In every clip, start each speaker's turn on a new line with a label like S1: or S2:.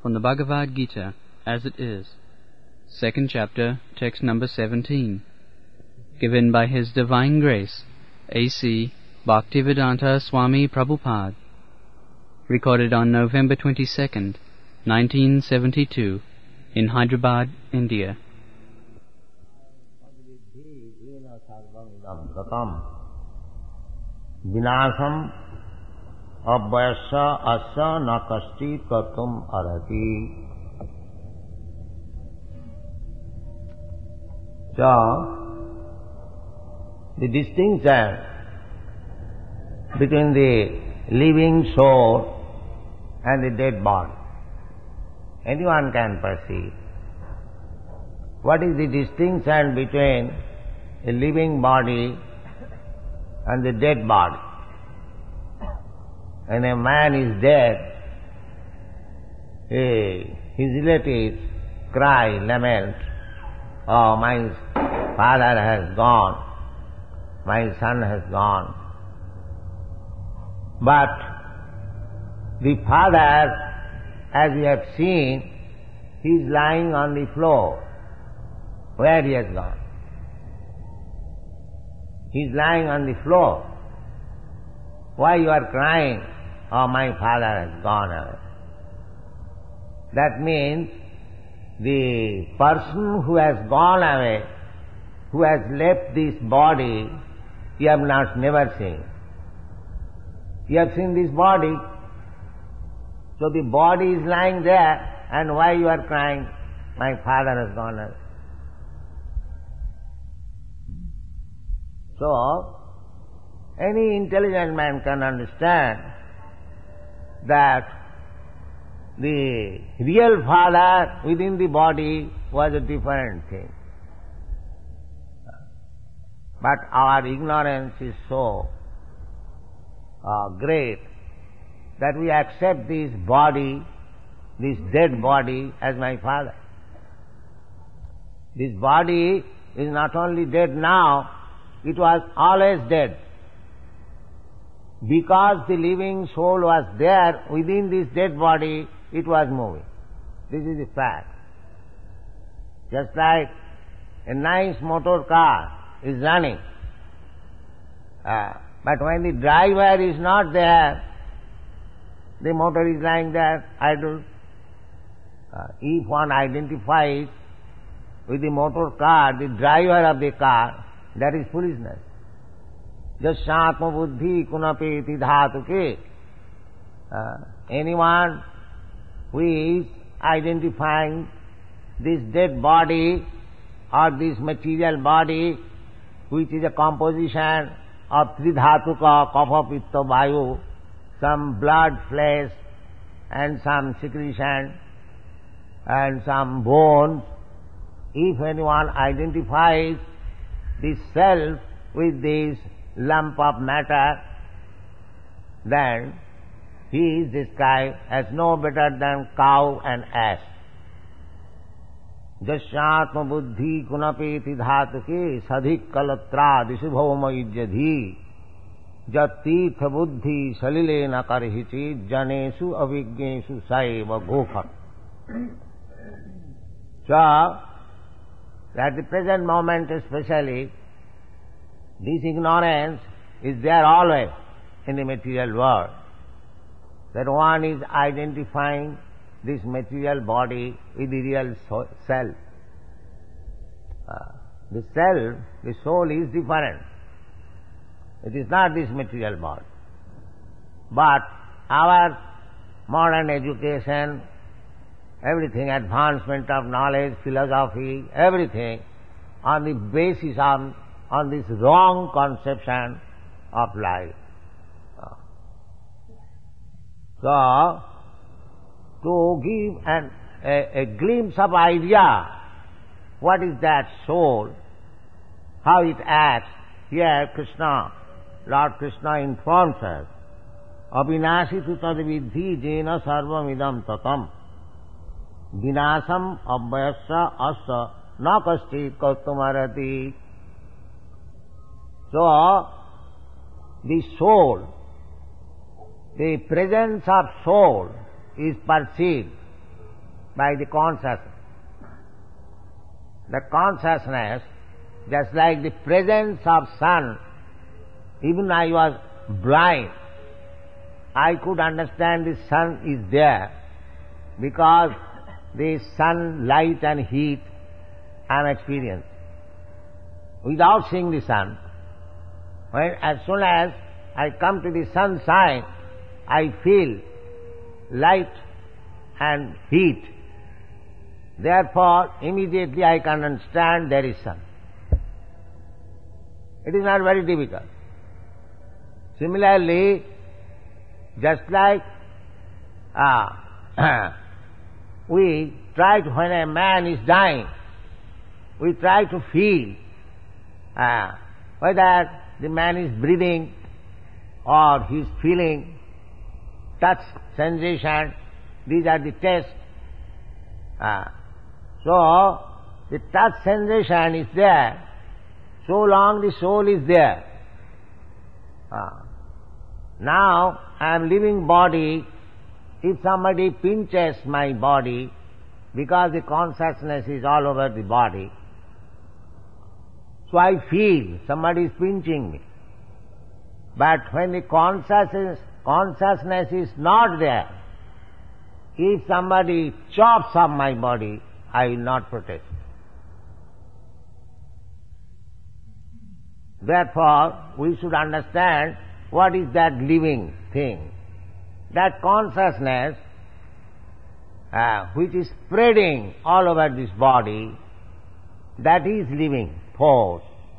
S1: from the Bhagavad Gita as it is, second chapter, text number 17, given by His Divine Grace, A.C. Bhaktivedanta Swami Prabhupada, recorded on November 22nd, 1972, in Hyderabad, India.
S2: Vinasam abhyasya asya na kashchit kartum arhati. So, the distinction between the living soul and the dead body, anyone can perceive. What is the distinction between a living body and the dead body? When a man is dead, his relatives cry, lament, "Oh, my father has gone, my son has gone." But the father, as we have seen, he is lying on the floor. Where he has gone? He is lying on the floor. Why you are crying? "Oh, my father has gone away." That means the person who has gone away, who has left this body, you have never seen. You have seen this body. So the body is lying there, and why you are crying? "My father has gone away." So, any intelligent man can understand that the real father within the body was a different thing. But our ignorance is so great that we accept this body, this dead body, as my father. This body is not only dead now, it was always dead. Because the living soul was there within this dead body, it was moving. This is the fact. Just like a nice motor car is running, but when the driver is not there, the motor is lying there idle. If one identifies with the motor car, the driver of the car, that is foolishness. Jasyatma buddhi kunapeti dhatuke. Anyone who is identifying this dead body or this material body, which is a composition of tridhatuka, kapha, pitta, vayu, some blood, flesh, and some secretion, and some bones, if anyone identifies this self with this lump of matter, then he is described as no better than cow and ass. Jasyatma buddhi kunapeti dhatuke sadhik kalatra disubhoma ijjadhi jat tirtha buddhi salilena karhichi janesu avignesu saiva gokhat. So, at the present moment especially, this ignorance is there always in the material world, that one is identifying this material body with the real self. The self, the soul is different. It is not this material body. But our modern education, everything, advancement of knowledge, philosophy, everything, on the basis of on this wrong conception of life. So, to give a glimpse of idea, what is that soul, how it acts, here Krishna, Lord Krishna informs us, "Abhinasi tu tad vidhi jena sarvam idam tatam, vinasam abhyasya asya na kashchit kartum arhati." So, the soul, the presence of soul is perceived by the consciousness. The consciousness, just like the presence of sun, even I was blind, I could understand the sun is there because the sun, light and heat I am experiencing. Without seeing the sun, as soon as I come to the sunshine, I feel light and heat. Therefore, immediately I can understand there is sun. It is not very difficult. Similarly, just like we try to, when a man is dying, we try to feel whether the man is breathing or he is feeling, touch, sensation, these are the tests. So, the touch sensation is there, so long the soul is there. Now, I am living body, if somebody pinches my body, because the consciousness is all over the body, so I feel somebody is pinching me. But when the consciousness is not there, if somebody chops up my body, I will not protest. Therefore, we should understand what is that living thing. That consciousness which is spreading all over this body, that is living force.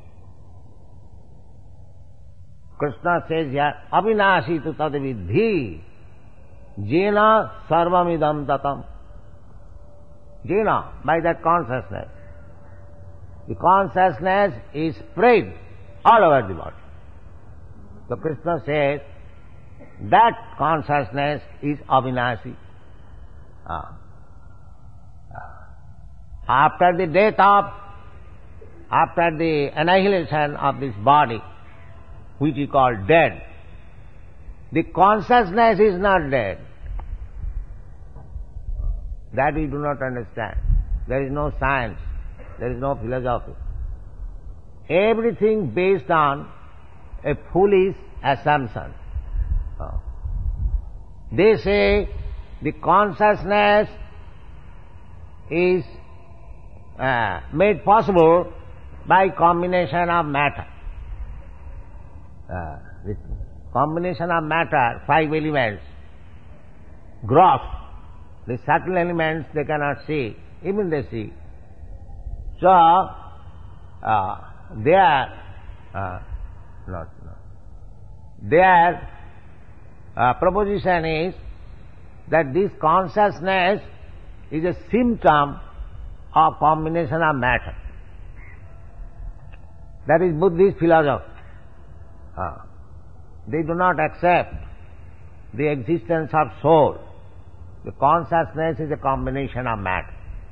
S2: Krishna says here, Avinashi tu tad vidhi, jena sarvamidam tatam. Jena, by that consciousness. The consciousness is spread all over the body. So Krishna says, that consciousness is Avinashi. After the annihilation of this body, which is called dead, the consciousness is not dead. That we do not understand. There is no science, there is no philosophy. Everything based on a foolish assumption. They say the consciousness is made possible by combination of matter. The combination of matter, 5 elements, gross, the subtle elements they cannot see, even they see. So, their proposition is that this consciousness is a symptom of combination of matter. That is Buddhist philosophy. They do not accept the existence of soul. The consciousness is a combination of matter.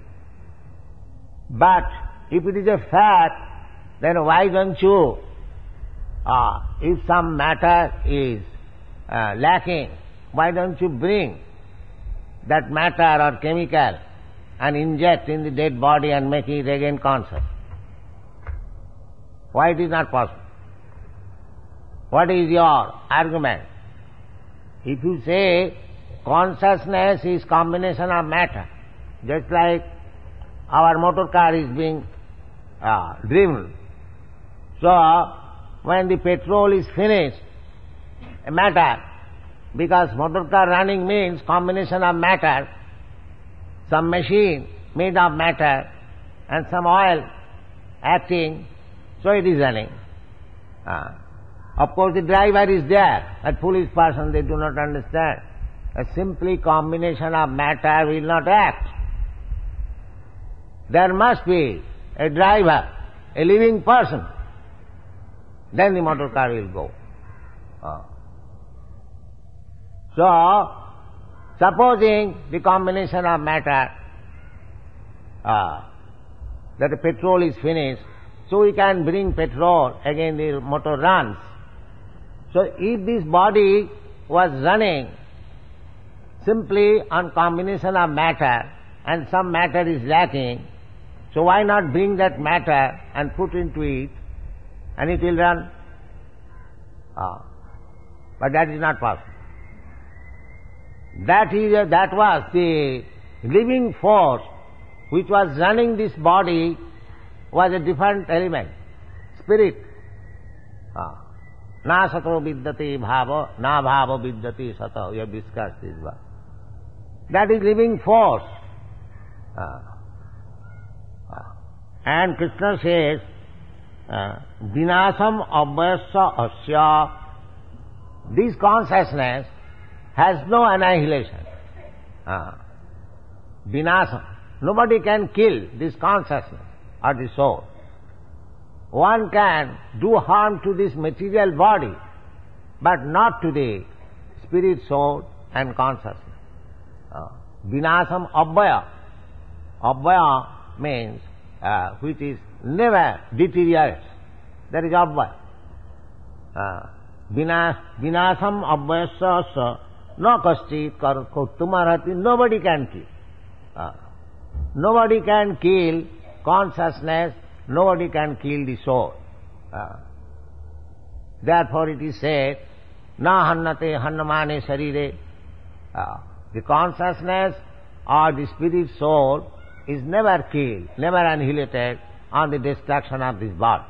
S2: But if it is a fact, then why don't you, if some matter is lacking, why don't you bring that matter or chemical and inject in the dead body and make it again conscious? Why it is not possible? What is your argument? If you say consciousness is combination of matter, just like our motor car is being driven. So, when the petrol is finished, a matter, because motor car running means combination of matter, some machine made of matter and some oil acting, so it is running. Of course the driver is there, that foolish person, they do not understand. A simply combination of matter will not act. There must be a driver, a living person, then the motor car will go. So, supposing the combination of matter, that the petrol is finished, so we can bring petrol, again the motor runs. So if this body was running simply on combination of matter, and some matter is lacking, so why not bring that matter and put into it, and it will run? But that is not possible. That was the living force which was running this body, was a different element, spirit. Na sato vidyate bhava, na bhava vidyate sato. We have discussed this one. That is living force. And Krishna says, vinasam abhyasya asya. This consciousness has no annihilation. Vinasam. Nobody can kill this consciousness or the soul. One can do harm to this material body, but not to the spirit, soul and consciousness. Vinasam abhaya. Abhaya means which is never deteriorates. That is abhaya. Vinasam abhyasya no kaschit kartumarati. Nobody can kill. Nobody can kill consciousness. Nobody can kill the soul. Therefore it is said, na hannate hannamane sarire. The consciousness or the spirit soul is never killed, never annihilated on the destruction of this body.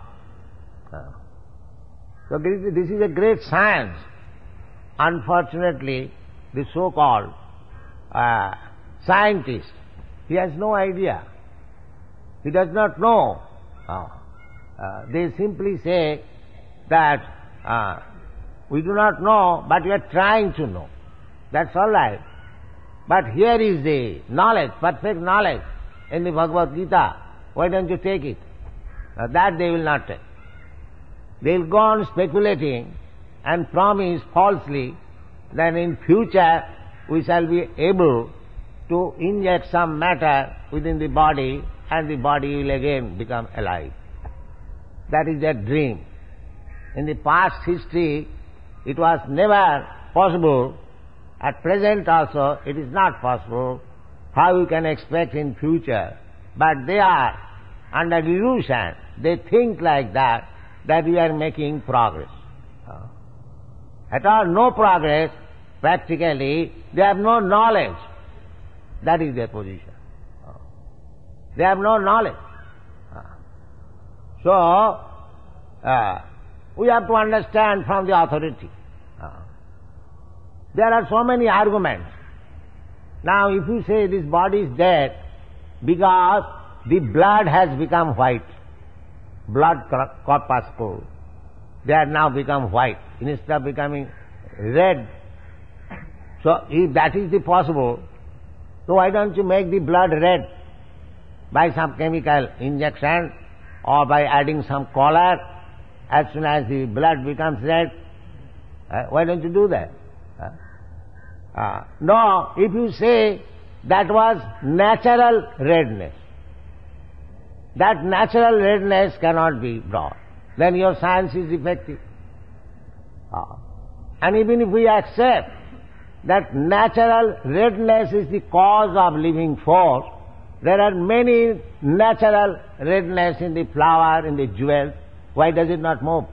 S2: So this is a great science. Unfortunately, the so-called scientist, he has no idea. He does not know. They simply say that we do not know, but we are trying to know. That's all right. But here is the knowledge, perfect knowledge in the Bhagavad Gita. Why don't you take it? That they will not take. They will go on speculating and promise falsely that in future we shall be able to inject some matter within the body and the body will again become alive. That is their dream. In the past history, it was never possible. At present also, it is not possible. How we can expect in future? But they are under illusion. They think like that we are making progress. At all, no progress. Practically, they have no knowledge. That is their position. They have no knowledge. So, we have to understand from the authority. There are so many arguments. Now, if you say this body is dead because the blood has become white, blood corpuscle, they have now become white instead of becoming red. So, if that is the possible, so why don't you make the blood red by some chemical injection or by adding some color as soon as the blood becomes red? Why don't you do that? No, if you say that was natural redness, that natural redness cannot be brought, then your science is defective. And even if we accept that natural redness is the cause of living force, there are many natural redness in the flower, in the jewels. Why does it not move?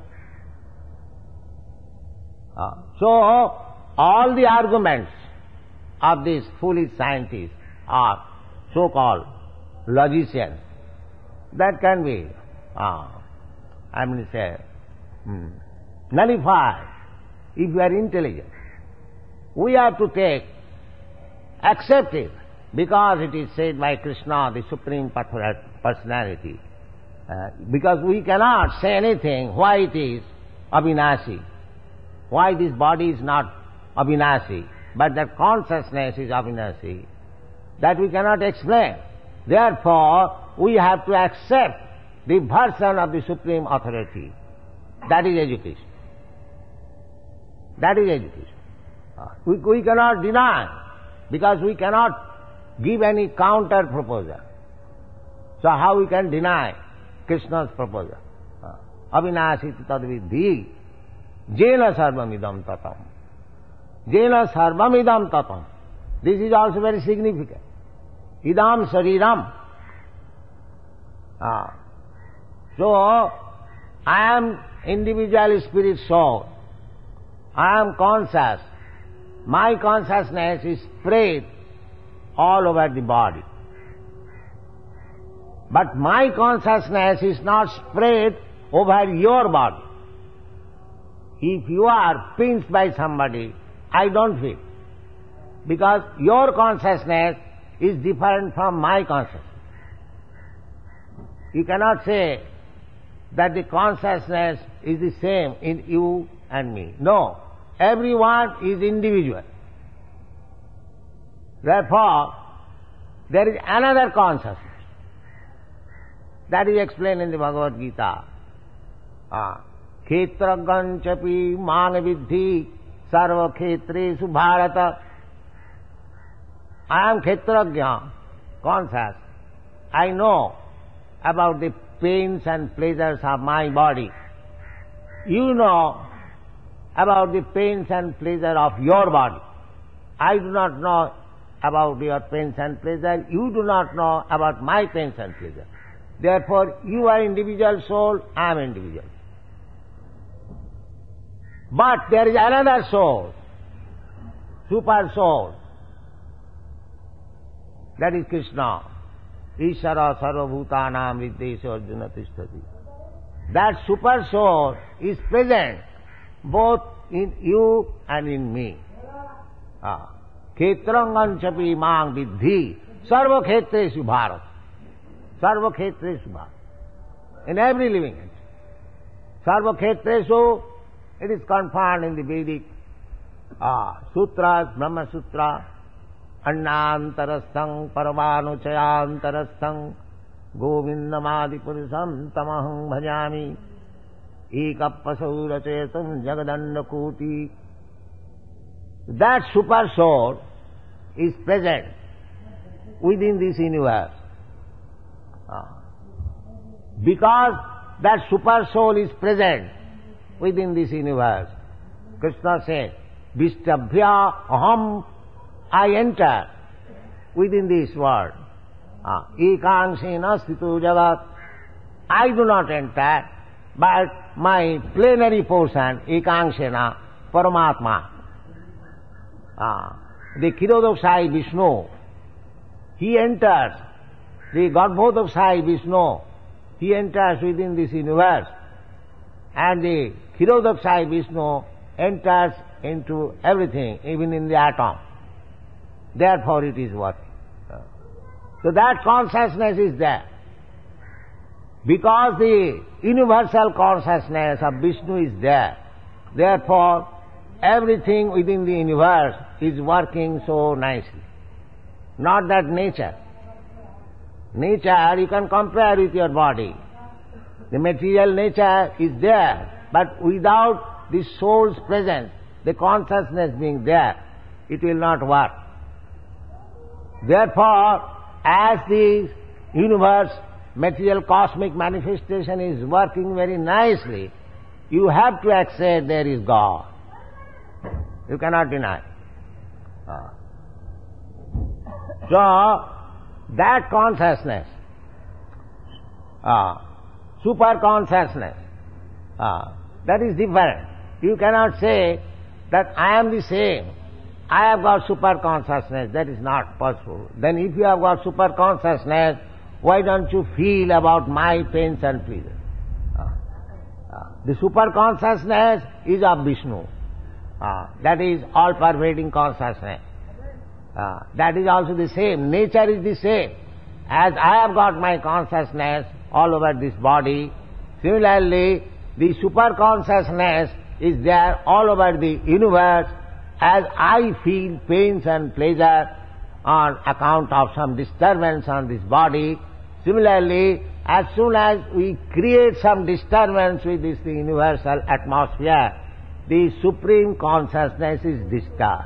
S2: So, all the arguments of these foolish scientists or so-called logicians, that can be, nullified if you are intelligent. We have to accept it, because it is said by Krishna, the Supreme Personality. Because we cannot say anything why it is Avinashi, why this body is not Avinashi, but that consciousness is Avinashi. That we cannot explain. Therefore, we have to accept the version of the Supreme Authority. That is education. That is education. We cannot deny, because we cannot give any counter proposal. So how we can deny Krishna's proposal? Avinashiti tadvidhi jena sarvamidam tatam. Jena sarvamidam tatam. This is also very significant. idam sariram. So, I am individual spirit soul. I am conscious. My consciousness is spread all over the body. But my consciousness is not spread over your body. If you are pinched by somebody, I don't feel. Because your consciousness is different from my consciousness. You cannot say that the consciousness is the same in you and me. No. Everyone is individual. Therefore, there is another consciousness. That is explained in the Bhagavad Gita. Khetraganchapi manavidhi sarva khetresu bharata. I am Khetragya, conscious. I know about the pains and pleasures of my body. You know about the pains and pleasure of your body. I do not know about your pains and pleasure. You do not know about my pains and pleasure. Therefore, you are individual soul, I am individual. But there is another soul, super soul. That is Krishna. Ishara sarvabhutanam viddesha arjuna tishtati. That super soul is present both in you and in me. Khetranganchapi mang viddhi sarva khetresu bharat. Sarva khetresu bharat. In every living entity. Sarva khetresu, it is confined in the Vedic sutras, Brahma Sutra. Annantarasthang paravanuchayantarasthang govindamadipurusham tamaham bhajami ekapasaurachetam jagadannakoti. That super soul is present within this universe. Because that super soul is present within this universe, Krishna said, Vishtabhya aham, I enter within this world. Ekanshena sthitu jagat. I do not enter, but my plenary portion, ekanshena, Paramatma. The Kshirodakshai Vishnu, he enters, the Garbhodakshai Vishnu, he enters within this universe. And the Kshirodakshai Vishnu enters into everything, even in the atom. Therefore it is working. So that consciousness is there. Because the universal consciousness of Vishnu is there, therefore everything within the universe is working so nicely. Not that nature. Nature you can compare with your body. The material nature is there, but without the soul's presence, the consciousness being there, it will not work. Therefore, as the universe, material cosmic manifestation is working very nicely, you have to accept there is God. You cannot deny. So, that consciousness, super consciousness, that is different. You cannot say that I am the same. I have got super consciousness. That is not possible. Then if you have got super consciousness, why don't you feel about my pains and pleasures? The super consciousness is of Vishnu. That is all-pervading consciousness. That is also the same. Nature is the same. As I have got my consciousness all over this body, similarly, the super consciousness is there all over the universe. As I feel pains and pleasure on account of some disturbance on this body, similarly, as soon as we create some disturbance with this universal atmosphere, the supreme consciousness is disturbed.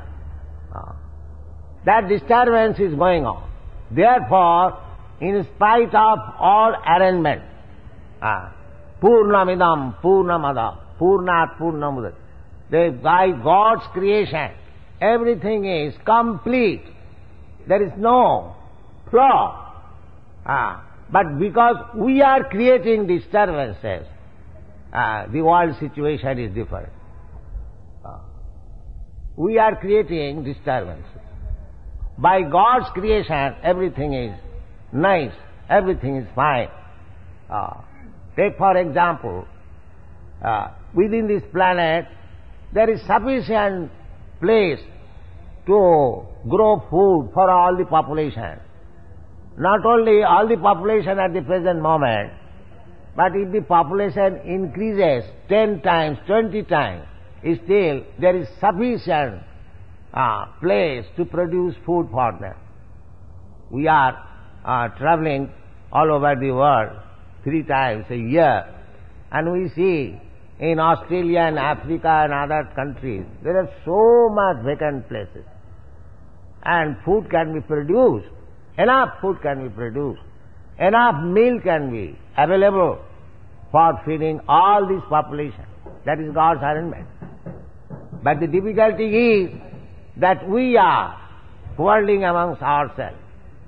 S2: That disturbance is going on. Therefore, in spite of all arrangement, Purnamidam, Purnamada, Purnat, Purnamudam, by God's creation, everything is complete. There is no flow. But because we are creating disturbances, the world situation is different. We are creating disturbances. By God's creation, everything is nice, everything is fine. Take for example, within this planet, there is sufficient place to grow food for all the population. Not only all the population at the present moment, but if the population increases 10 times, 20 times, still there is sufficient place to produce food for them. We are traveling all over the world 3 times a year, and we see in Australia and Africa and other countries, there are so much vacant places. And food can be produced, enough food can be produced, enough milk can be available for feeding all this population. That is God's arrangement. But the difficulty is that we are quarreling amongst ourselves.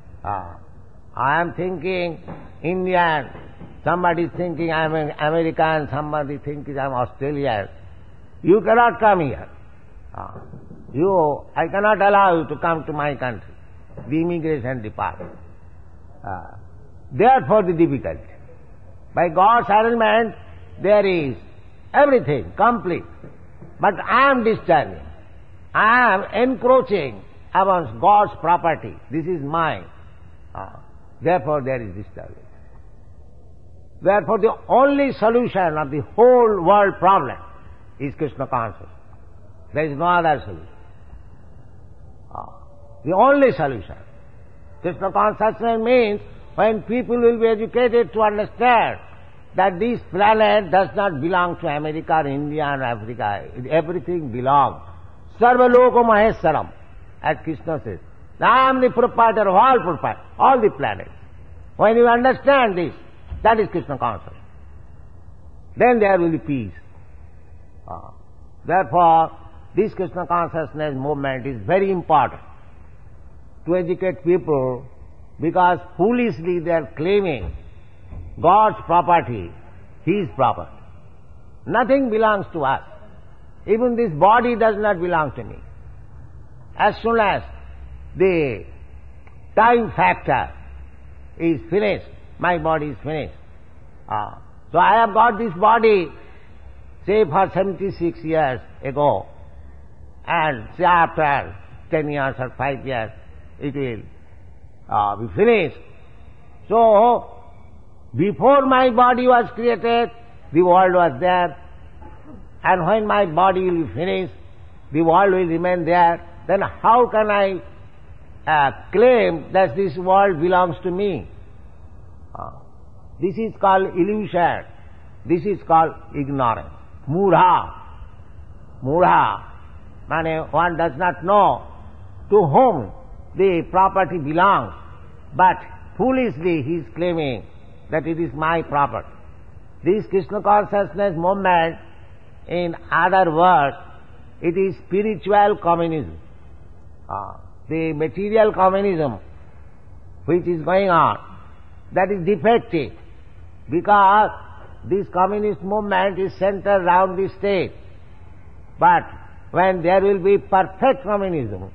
S2: I am thinking Indian, somebody is thinking I am an American, somebody thinks I am Australian. You cannot come here. I cannot allow you to come to my country, the immigration department. Therefore the difficulty. By God's arrangement, there is everything complete. But I am disturbing. I am encroaching amongst God's property. This is mine. Therefore there is disturbance. Therefore the only solution of the whole world problem is Krishna consciousness. There is no other solution. The only solution. Krishna consciousness means when people will be educated to understand that this planet does not belong to America or India or Africa. Everything belongs. Sarva loko maheswaram, as Krishna says. I am the proprietor of all the planets. When you understand this, that is Krishna consciousness. Then there will be peace. Therefore, this Krishna consciousness movement is very important to educate people, because foolishly they are claiming God's property, His property. Nothing belongs to us. Even this body does not belong to me. As soon as the time factor is finished, my body is finished. So I have got this body, say for 76 years ago, and say after 10 years or 5 years, it will be finished. So, before my body was created, the world was there. And when my body will be finished, the world will remain there. Then how can I claim that this world belongs to me? This is called illusion. This is called ignorance. Mudha. Mudha. Meaning one does not know to whom the property belongs, but foolishly he is claiming that it is my property. This Krishna consciousness movement, in other words, it is spiritual communism. The material communism which is going on, that is defective, because this communist movement is centered around the state. But when there will be perfect communism,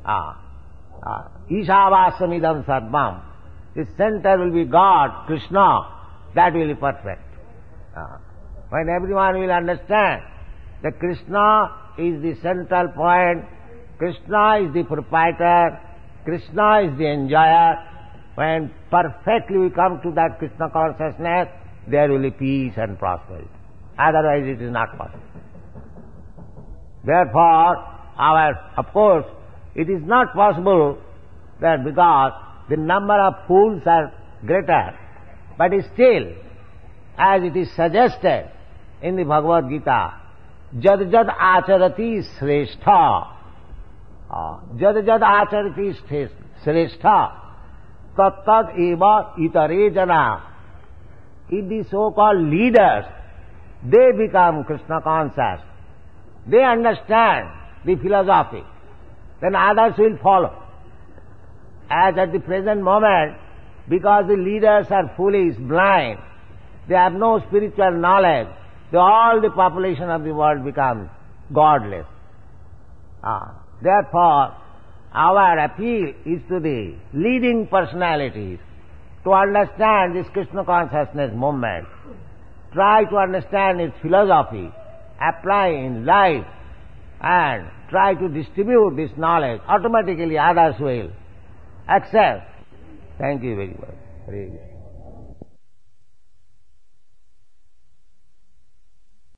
S2: Ishavasam Sarvam, the center will be God, Krishna, that will be perfect. When everyone will understand that Krishna is the central point, Krishna is the proprietor, Krishna is the enjoyer, when perfectly we come to that Krishna consciousness, there will be peace and prosperity. Otherwise it is not possible. Therefore, of course, it is not possible that because the number of fools are greater, but still, as it is suggested in the Bhagavad Gita, jad jad acharati sreshtha, jad jad acharati sreshtha, tat tad eva itare jana. If the so-called leaders, they become Krishna conscious, they understand the philosophy, then others will follow. as at the present moment, because the leaders are foolish, blind, they have no spiritual knowledge, all the population of the world becomes godless. Therefore, our appeal is to the leading personalities to understand this Krishna consciousness movement. Try to understand its philosophy, apply in life, and try to distribute this knowledge. Automatically others will accept. Thank you very much.